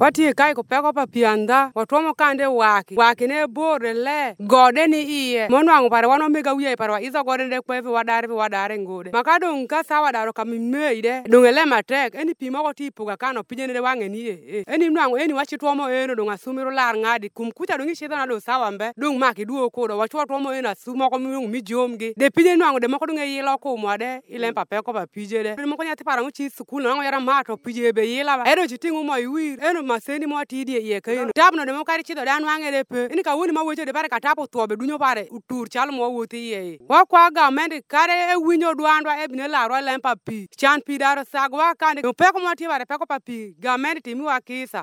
Wati kai ko peko pa pianda, watomo kande waki ne bore le, gode ni iye, monwangu pare wano mega wiye pare wa iso gode ne kwefi wadare ngode. Makado nka sawa daro kamimmeide, dungele matek, eni pima ko tipuga kano pinjene wange niye. Eni mwangu eni wachituomo eno dunga sumiru lar ngadi, kumkucha dungi shito na do sawa mbe, dung maki duo kodo, wachituomo eno sumo ko mijomgi. De pinjene mwangu de moko dunge yilo kumwade, ilempa peko pa pijede. Moko nyati para nguchi sukulu nango yara mato pijebe yila ba. Eno chitingu mo iwir, eno maseni mo tidi ye kayeno. Tabno de mokari chito dan wange de pe. Eni ka woni ma weche de pare katapo tuobe dunyo pare utur chal mo wuti ye. Wakwa government kare winyo duandwa ebine laro lempa pi. Chan pi daro sagwa kande. Peko mo ti pare peko pa pi. Government timi wakisa.